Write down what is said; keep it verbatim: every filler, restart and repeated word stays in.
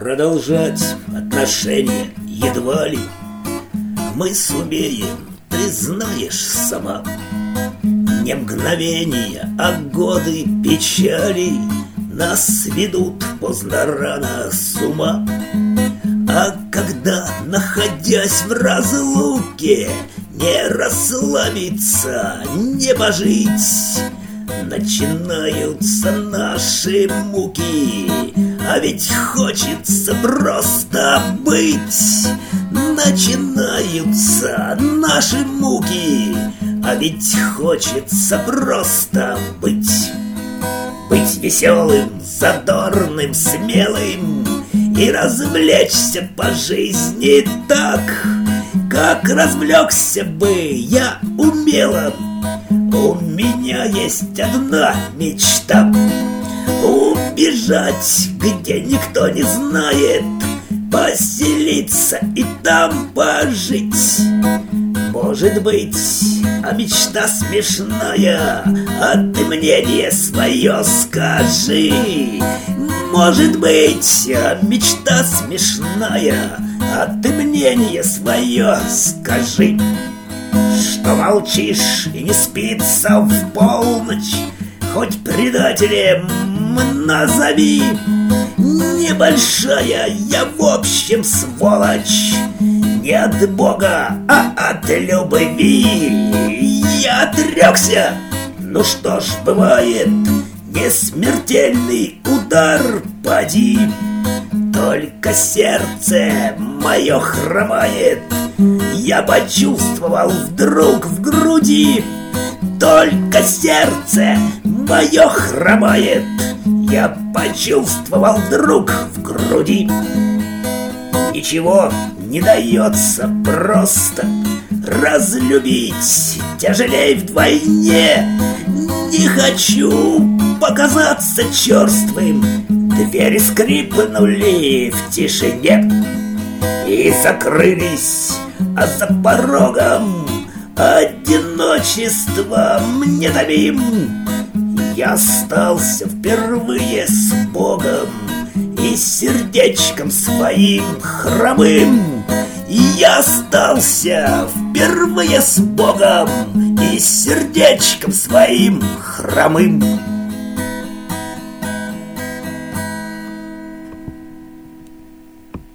Продолжать отношения едва ли мы сумеем, ты знаешь сама. Не мгновения, а годы печали нас ведут поздно-рано с ума. А когда, находясь в разлуке, не расслабиться, не пожить, начинаются наши муки. А ведь хочется просто быть. Начинаются наши муки. А ведь хочется просто быть. Быть веселым, задорным, смелым и развлечься по жизни так, как развлекся бы я умело. У меня есть одна мечта: убежать, где никто не знает, поселиться и там пожить. Может быть, а мечта смешная, а ты мнение свое скажи. Может быть, а мечта смешная, а ты мнение свое скажи. Что молчишь и не спится в полночь, хоть предателем назови. Небольшая я в общем сволочь, не от Бога, а от любви. Я отрекся, ну что ж, бывает, не смертельный удар поди. Только сердце мое хромает, я почувствовал вдруг в груди. Только сердце мое хромает, я почувствовал вдруг в груди. Ничего не дается просто разлюбить, тяжелей вдвойне. Не хочу показаться черствым, двери скрипнули в тишине и закрылись, а за порогом одиночество мне томим. Я остался впервые с Богом и сердечком своим хромым. Я остался впервые с Богом и сердечком своим хромым.